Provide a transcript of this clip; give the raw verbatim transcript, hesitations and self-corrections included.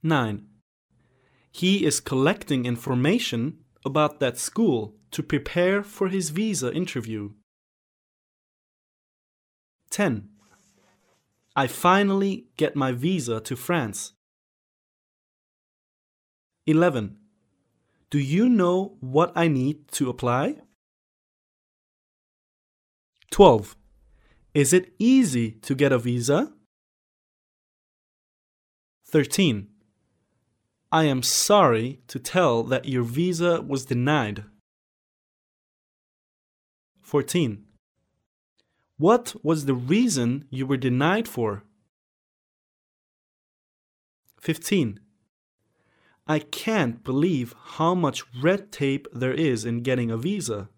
nine. He is collecting information about that school to prepare for his visa interview. ten. I finally get my visa to France. eleven. Do you know what I need to apply? twelve. Is it easy to get a visa? thirteen. I am sorry to tell that your visa was denied. fourteen. What was the reason you were denied for? fifteen. I can't believe how much red tape there is in getting a visa.